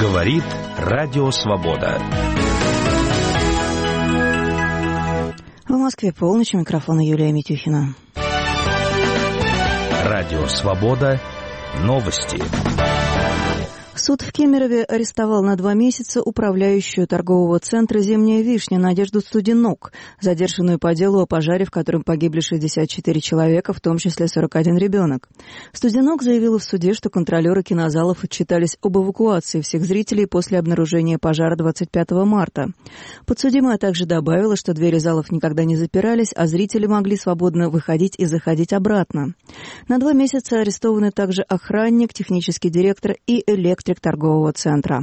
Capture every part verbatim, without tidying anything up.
Говорит Радио Свобода. В Москве полночь, у микрофона Юлия Митюхина. Радио Свобода. Новости. Суд в Кемерове арестовал на два месяца управляющую торгового центра «Зимняя вишня» Надежду Студенок, задержанную по делу о пожаре, в котором погибли шестьдесят четыре человека, в том числе сорок один ребенок. Студенок заявила в суде, что контролеры кинозалов отчитались об эвакуации всех зрителей после обнаружения пожара двадцать пятого марта. Подсудимая также добавила, что двери залов никогда не запирались, а зрители могли свободно выходить и заходить обратно. На два месяца арестованы также охранник, технический директор и электрик торгового центра.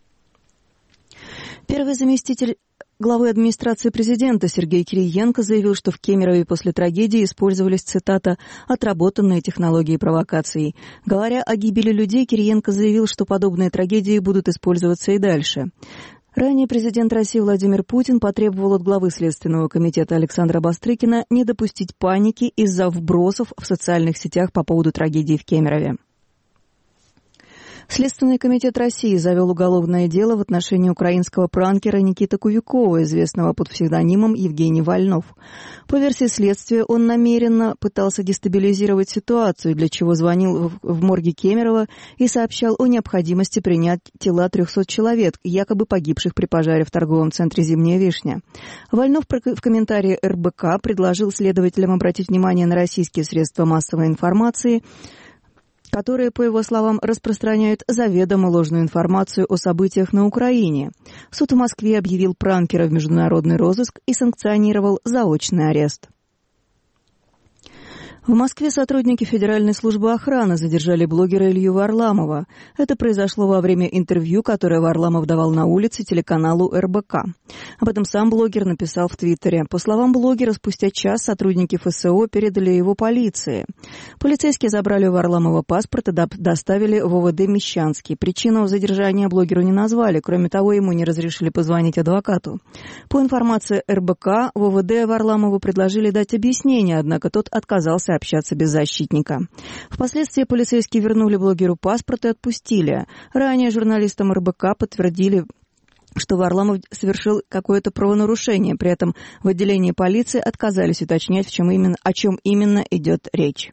Первый заместитель главы администрации президента Сергей Кириенко заявил, что в Кемерове после трагедии использовались, цитата, «отработанные технологии провокаций». Говоря о гибели людей, Кириенко заявил, что подобные трагедии будут использоваться и дальше. Ранее президент России Владимир Путин потребовал от главы Следственного комитета Александра Бастрыкина не допустить паники из-за вбросов в социальных сетях по поводу трагедии в Кемерове. Следственный комитет России завел уголовное дело в отношении украинского пранкера Никиты Кувякова, известного под псевдонимом Евгений Вольнов. По версии следствия, он намеренно пытался дестабилизировать ситуацию, для чего звонил в морге Кемерово и сообщал о необходимости принять тела трехсот человек, якобы погибших при пожаре в торговом центре «Зимняя вишня». Вольнов в комментарии эр бэ ка предложил следователям обратить внимание на российские средства массовой информации, которые, по его словам, распространяют заведомо ложную информацию о событиях на Украине. Суд в Москве объявил пранкера в международный розыск и санкционировал заочный арест. В Москве сотрудники Федеральной службы охраны задержали блогера Илью Варламова. Это произошло во время интервью, которое Варламов давал на улице телеканалу эр бэ ка. Об этом сам блогер написал в Твиттере. По словам блогера, спустя час сотрудники эф эс о передали его полиции. Полицейские забрали у Варламова паспорт и доставили в о вэ дэ Мещанский. Причину задержания блогеру не назвали. Кроме того, ему не разрешили позвонить адвокату. По информации эр бэ ка, в о вэ дэ Варламову предложили дать объяснение, однако тот отказался общаться без защитника. Впоследствии полицейские вернули блогеру паспорт и отпустили. Ранее журналистам эр бэ ка подтвердили, что Варламов совершил какое-то правонарушение. При этом в отделении полиции отказались уточнять, в чем именно, о чем именно идет речь.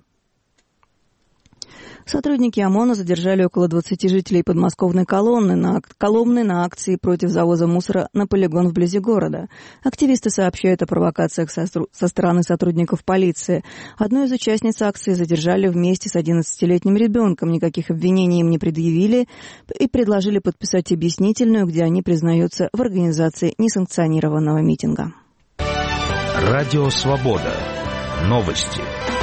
Сотрудники ОМОНа задержали около двадцати жителей подмосковной колонны на, Коломны на акции против завоза мусора на полигон вблизи города. Активисты сообщают о провокациях со, со стороны сотрудников полиции. Одну из участниц акции задержали вместе с одиннадцатилетним ребенком. Никаких обвинений им не предъявили и предложили подписать объяснительную, где они признаются в организации несанкционированного митинга. Радио Свобода. Новости.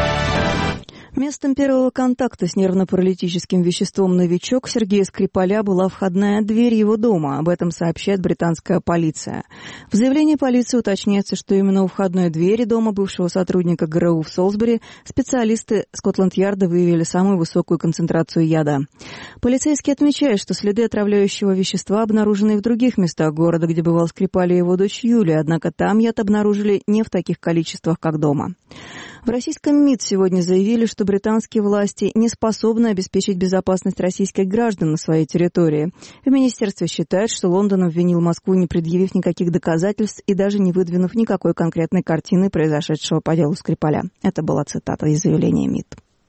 Местом первого контакта с нервно-паралитическим веществом «Новичок» Сергея Скрипаля была входная дверь его дома. Об этом сообщает британская полиция. В заявлении полиции уточняется, что именно у входной двери дома бывшего сотрудника гэ эр у в Солсбери специалисты Скотланд-Ярда выявили самую высокую концентрацию яда. Полицейские отмечают, что следы отравляющего вещества обнаружены и в других местах города, где бывал Скрипаль и его дочь Юлия, однако там яд обнаружили не в таких количествах, как дома. В российском МИД сегодня заявили, что британские власти не способны обеспечить безопасность российских граждан на своей территории. В министерстве считают, что Лондон обвинил Москву, не предъявив никаких доказательств и даже не выдвинув никакой конкретной картины произошедшего по делу Скрипаля. Это была цитата из заявления МИД.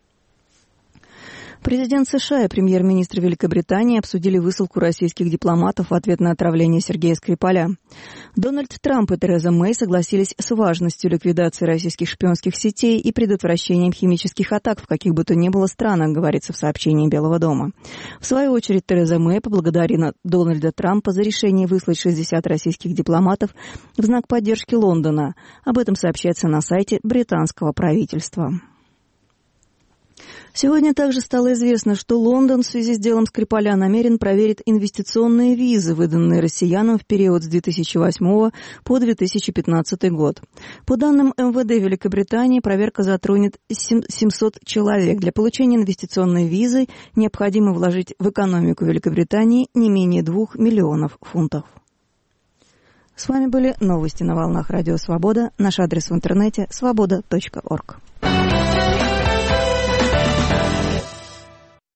Президент США и премьер-министр Великобритании обсудили высылку российских дипломатов в ответ на отравление Сергея Скрипаля. Дональд Трамп и Тереза Мэй согласились с важностью ликвидации российских шпионских сетей и предотвращением химических атак в каких бы то ни было странах, говорится в сообщении Белого дома. В свою очередь Тереза Мэй поблагодарила Дональда Трампа за решение выслать шестьдесят российских дипломатов в знак поддержки Лондона. Об этом сообщается на сайте британского правительства. Сегодня также стало известно, что Лондон в связи с делом Скрипаля намерен проверить инвестиционные визы, выданные россиянам в период с две тысячи восьмого по две тысячи пятнадцатый год. По данным эм вэ дэ Великобритании, проверка затронет семьсот человек. Для получения инвестиционной визы необходимо вложить в экономику Великобритании не менее двух миллионов фунтов. С вами были новости на волнах Радио Свобода. Наш адрес в интернете свобода точка орг.